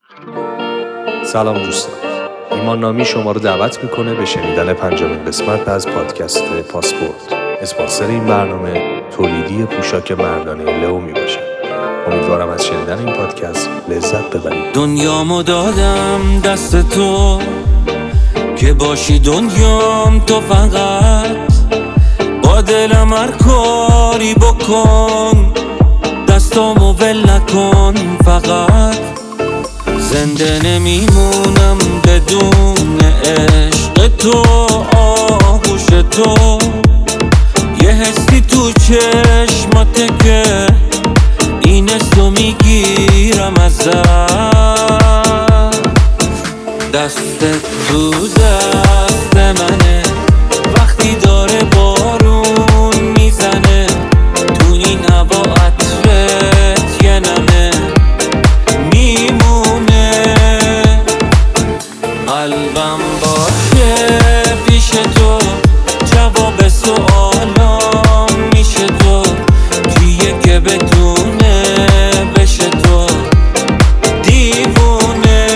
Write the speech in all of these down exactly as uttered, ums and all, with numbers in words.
سلام دوستان، ایمان نامی شما رو دعوت میکنه به شنیدن پنجمین قسمت از پادکست پاسپورت. اسپانسر این برنامه تولیدی پوشاک مردانه لئو میباشه. امیدوارم از شنیدن این پادکست لذت ببرید. دنیامو دادم دست تو که باشی دنیام تو، فقط با دلم هر کاری بکن، دستامو ول نکن. فقط زنده نمیمونم بدون عشق تو، آغوش تو، یه حسی تو چشماته که این حسو میگیرم ازت. دستت تو دست منه وقتی داره بارون میزنه، تو این هوا عطرت یه نمه میمونه. قلبم باشه پیش تو، جواب سوالام میشه تو، کیه که بتونه بشه تو دیوونه.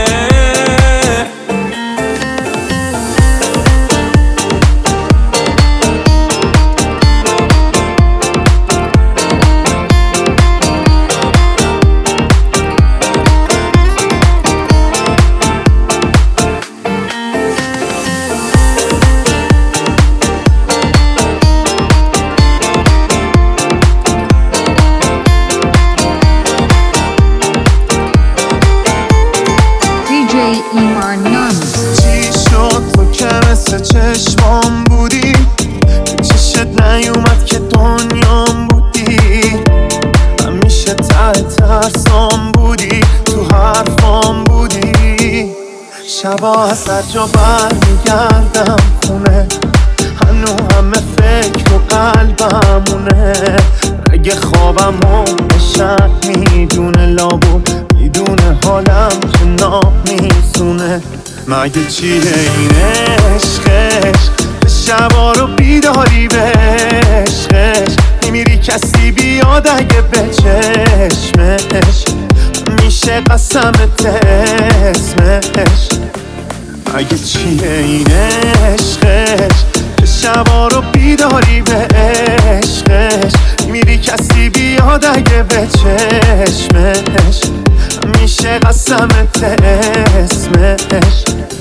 ایمان نامی. چی شد تو که مثل چشمام بودی، چشت نیومد که دنیام بودی، همیشه ته ترسام بودی، تو حرفام بودی. شبا از هر جا بر میگردم خونه، هنو همه فکر و قلبمونه. اگه خوابم و شب میدونه لابود، میدونه حالم که نمیسونه. مگه چیه این عشقش که شبا رو بیداری به عشقش میمیری کسی بیاد اگه به چشمش میشه قسمت اسمش. مگه چیه این عشقش که شبا رو بیداری به عشقش میمیری کسی بیاد اگه به چشمش میشه قسمت اسمش.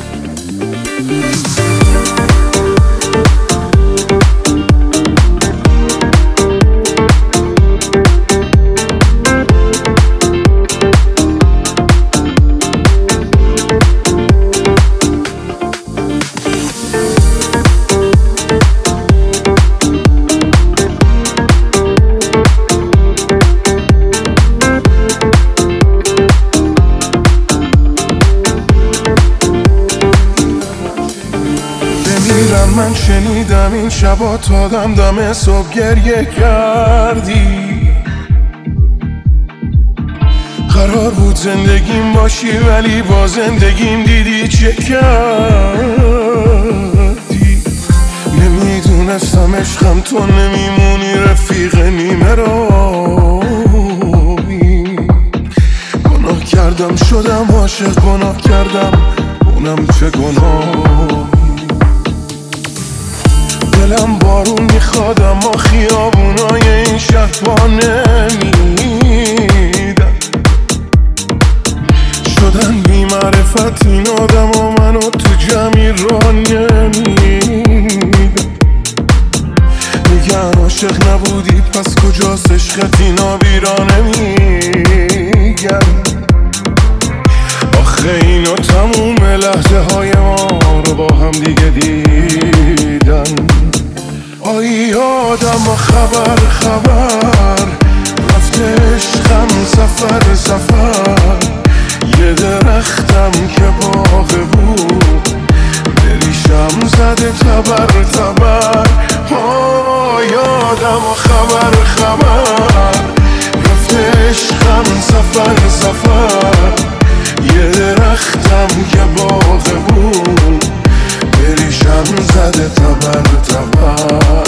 من شنیدم این شبا تا دم دم صبح گریه کردی. قرار بود زندگیم باشی ولی با زندگیم دیدی چه کردی. نمیدونستم عشقم تو نمیمونی رفیق نیمه راهی. گناه کردم شدم عاشق، گناه کردم اونم چه گناه. دلم بارون میخواد اما خیابونای این شهر پا نمیدن. شدن بی معرفت این آدم و منو تو جمعی را نمیدن. میگن عاشق نبودی پس کجاست عشقت، اینا بیرا نمیگن. آخه اینا تموم لحظه های ما رو با هم دیگه دیدن. آی آدم و خبر خبر رفته عشقم سفر سفر. یه درختم که باغ بود دریشم زده تبر تبر. آی آدم و خبر خبر رفته عشقم سفر سفر. یه درختم که باغ بود دریشم زده تبر تبر.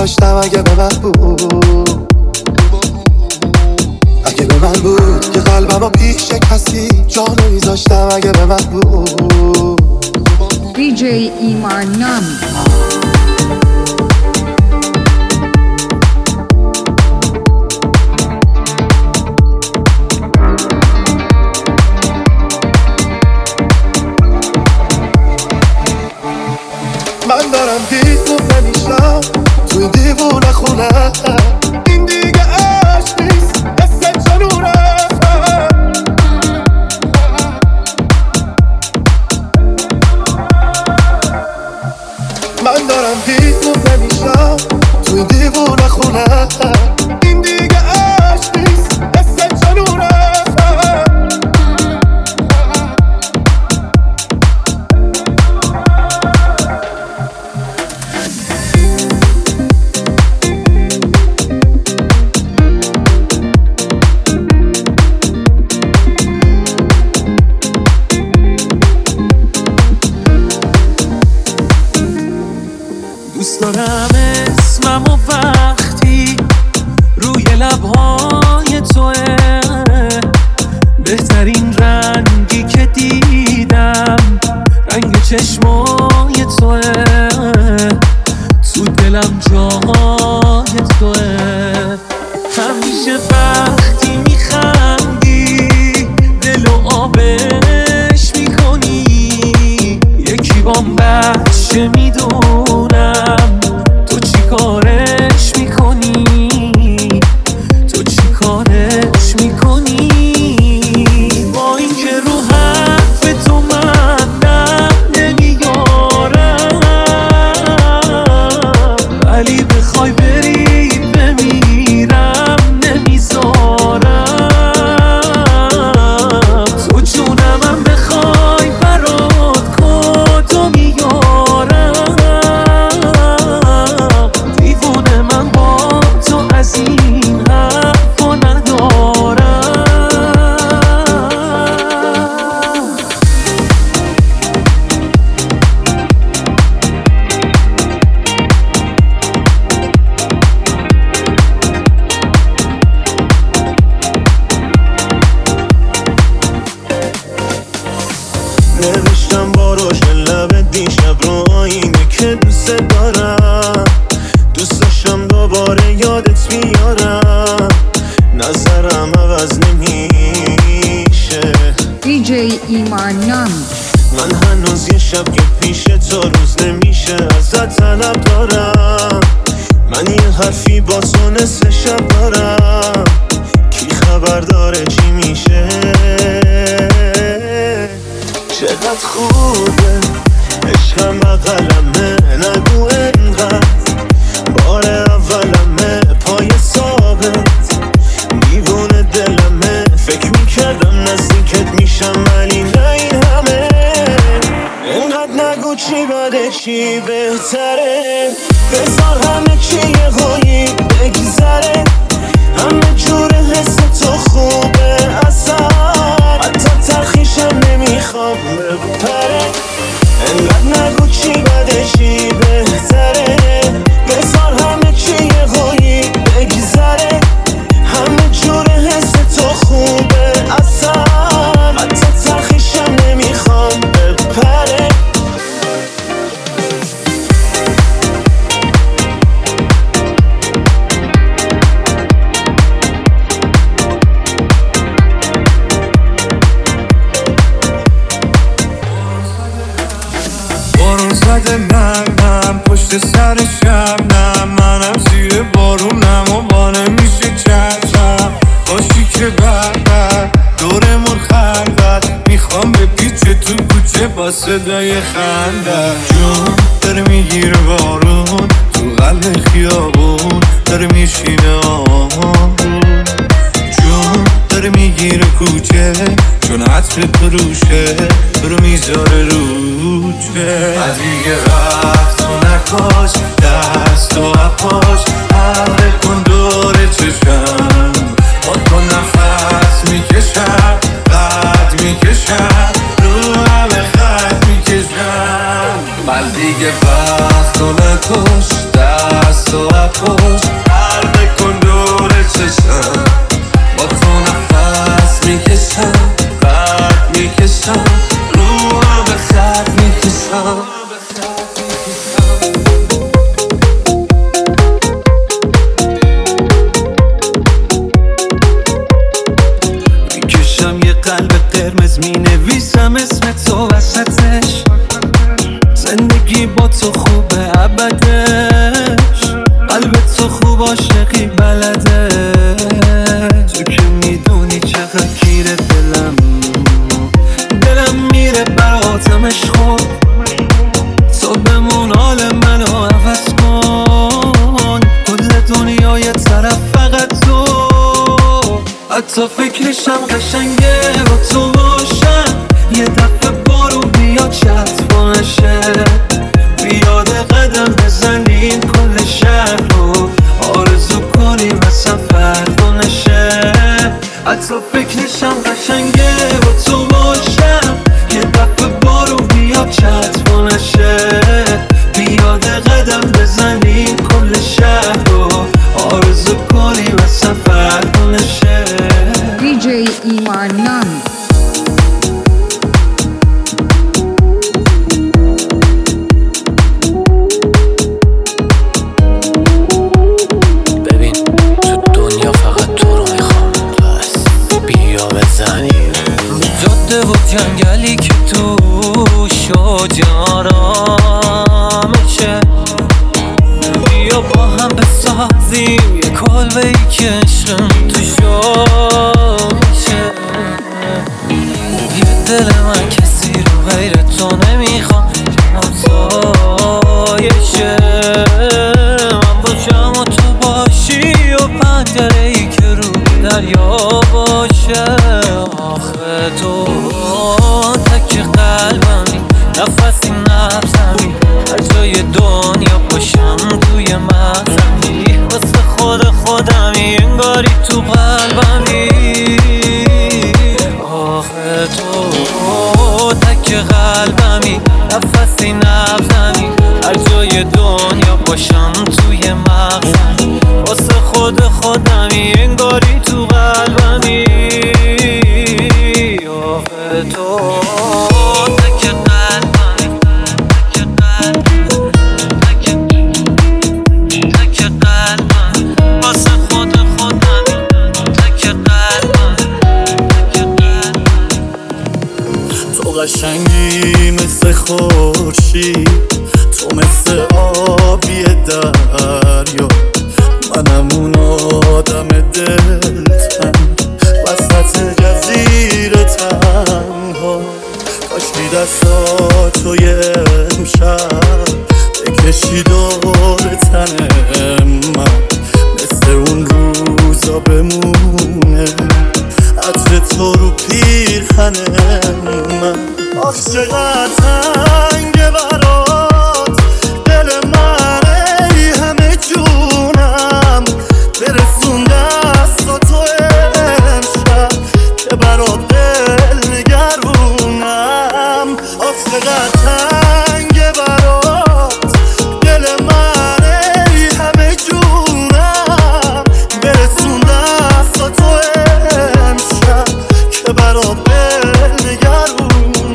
میذاشتم اگه به من بود، اگه به من بود که قلبمو پیش کسی جا نمیذاشتم اگه به من بود. دی جی ایمان نامی. من دارم دیوونه نمیشم تو این دیوونه خونه، این دیگه عشق نیست مثل جنونه. من دارم دیوونه نمیشم تو این دیوونه خونه، این دیگه عشق نیست مثل جنونه. دوست دارم اسمم و وقتی روی لبهای توه، بهترین رنگی که دیدم رنگ چشمای توه، تو دلم جای توه. همیشه وقتی میخندی دلو آبش میکنی، یکی بام بچه میدونم تو چی کارش میکنی، تو چی کارش میکنی. با اینکه رو حرف تو من نه نمیارم، ولی بخوای بری بمیرم نمیذارم. تو جونمم بخوای برات کدو میارم، دیوونه من با تو از این حرفا ندارم. نوشتم با روشن لب دیشب رو آینه که دوست دارم، دوست داشتم دوباره یادت بیارم، نظرم عوض نمیشه. دی جی ایمان نامی. من هنوز یه شب که پیش تو روز نمیشه ازت طلب دارم. من یه حرفی با تو نصف شب دارم، کی خبر داره چی میشه. چقدر خوبه عشقم بغلمه، نگو انقدر بار اولمه، پای ثابت دیوونه دلمه. فکر میکردم نزدیکت میشم ولی نه این همه. انقدر نگو چی بده چی بهتره، بذار همه چی یه غایی بگذره. همه جور حس تو خوبه اصلا، حتی تلخیشم نمیخوام بپره. انقدر نگو چی بده چی بهتره، بذار همه چی یه غایی بگذره. همه جور حس تو خوبه اصلا، حتی تلخیشم نمیخوام بپره. بارون زده نرمم پشت سر شبنم، منم زیر بارونم و با نمیشه چشم. باشی که بردر دورمون خلوت، میخوام به پیچ تو کوچه با صدای خنده. جون داره میگیره بارون تو قلب خیابون، داره میشینه آروم. جون داره میگیره کوچه چون عطر تو روشه، تو رو میذاره روچه. از دیگه وقت تو نکاش دست و اپاش، حلقه کن دور چشم. با تو نفس میکشم قد میکشم، رو همه خط میکشم. من دیگه وقت تو نکاش دست و اپاش، قلب قرمز می نویسم اسم تو وسطش. زندگی با تو خوبه ابدش، قلب تو خوب عاشقی بلده. تو که میدونی چقدر گیره دلم، دلم میره براتم عشق. تو بمون حال منو عوض کن، کل دنیا یه طرف فقط تو. حتی فکرشم قشنگه با تو باشم، یه دفعه بارو بیاد چطفا نشه، بیاد قدم بزنیم کل شهر رو آرزو کنیم اصلا فردا نشه. حتی فکرشم قشنگه با تو باشم، یه دفعه بارو بیاد چطفا نشه، بیاد قدم بزنیم کل شهر رو آرزو کنیم اصلا فردا نشه. دیجی ایمان نامی. ببین تو دنیا فقط تو رو میخوام، پس بیا بزنیم جاده و جنگلی که توش آرامشه. بیا با هم بسازیم یه کلبه ای که عشقم تو شاشه. یه دل من کسی رو غیر تو نمیخوام، همسایشه من باشم و تو باشی و پنجره ای که رو دریا باشه. آخه تو تک قلبمی، نفسی نفسمی، هر جای دنیا باشم توی مغزمی، واسه خود خودمی انگاری تو قلبمی. آخه تو تک قلبمی، نفسی نفسمی، هر جای دنیا باشم توی مغزمی، واسه خود خودمی انگاری تو قلبمی. آخه تو تک قلبمی، تک قلبمی، تک تک قلبمی، واسه خود خودمی، تک قلبمی، تک قلبمی. تو قشنگی مثل خورشید، تو مثل آبی دریا، منم اون آدم دلتنگ وسط جزیره تنها. کاشکی دستاتو یه امشب بکشی دور تن من، مثل اون روزا بمونه عطر تو رو پیرهن من. آخ چقدر تنگه برات دل من، ای همه جونم برسون دستاتو امشب که برات دل نگرونم. آخ چقدر تنگه برات دل من، ای همه جونم برسون دستاتو امشب که برات دل نگرونم.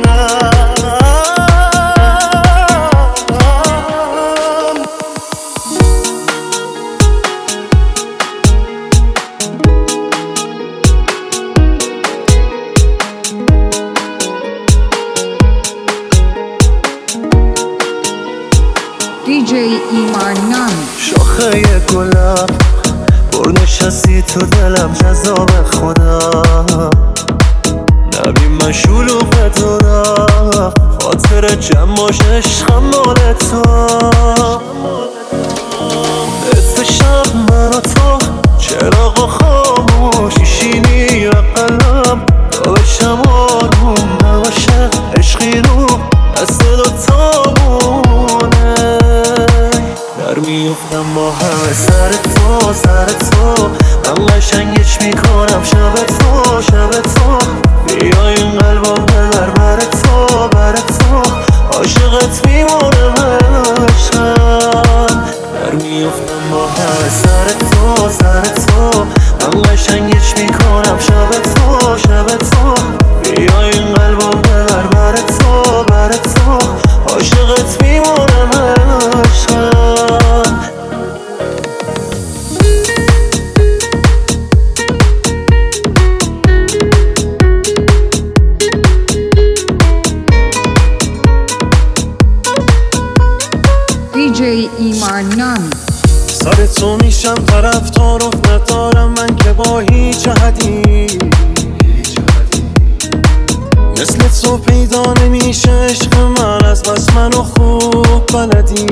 دیجی ایمان نامی. شاخه گلم برنشستی تو دلم جذاب خودم، نبی من شلوغ دارم، خاطر جمعاش عشقم مال تو. اتفشم من و تو چراغ خاموش میشینی و قلم تا بشم آروم نباشه عشقی رو دست دوتامونه. در میفتم با همه سر تو سر تو، من قشنگش میکنم شب تو شب تو. بیا این قلبم ببر بر تو بر تو، عاشقت میمونم عشقم. در میفتم با همه سر تو سر تو، من قشنگش میکنم شب تو شب تو. بیا این قلبم ببر بر تو بر تو، عاشقت میمونم عشقم. باشم طرفدارت ندارم من که با هیچ احدی مثل تو پیدا نمیشه عشق من از بس منو خوب بلدی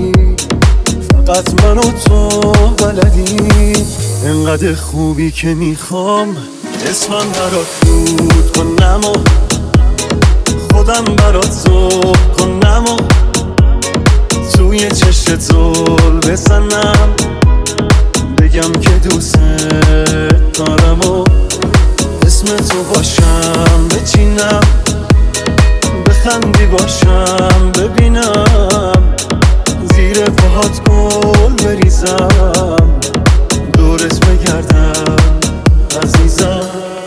فقط منو تو بلدی انقدر خوبی که میخوام اسمم برات بود کنم و خودم برات ذوق کنم و توی چشم زل بزنم بگم که دوست دارم و اسم تو باشم بچینم بخندی باشم ببینم زیر پاهات گل بریزم دورت بگردم عزیزم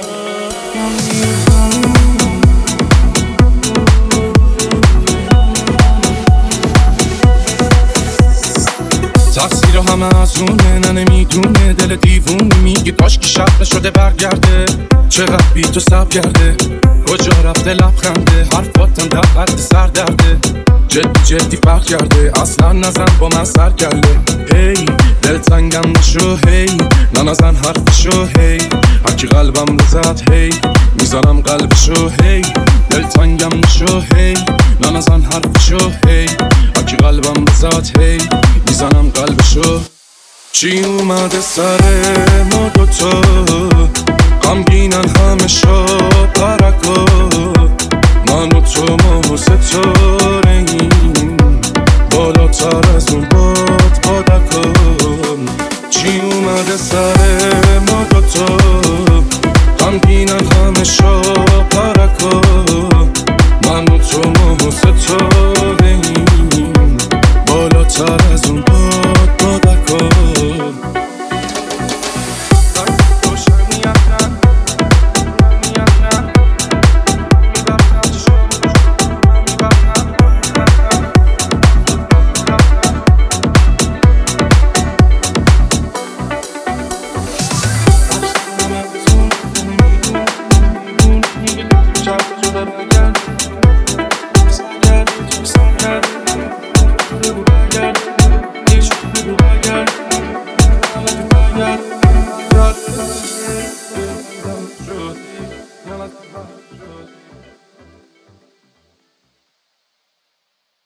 تقصیر همه از اونه نه نمیدونه دل دیوونه میگه کاش که شب شده برگرده چقدر بی تو سب کرده کجا رفته لبخنده حرفاتم در قد سر درده جدی جدی فرق کرده اصلا نزن با من سر کرده هی دل تنگم نشو هی نه نزن حرفشو هی هرکی قلبم رو زد هی میزنم قلبشو هی دل تنگم نشو هی نه نزن حرفشو هی هرکی قلبم رو زد هی میزنم قلبشو چی اومده سر ما دوتا غمگینن همه شب پرکا من و تو ما و ستاره‌ایم بالاتر از اون باد بادکان چی اومده سر ما دوتا غمگینن همه شب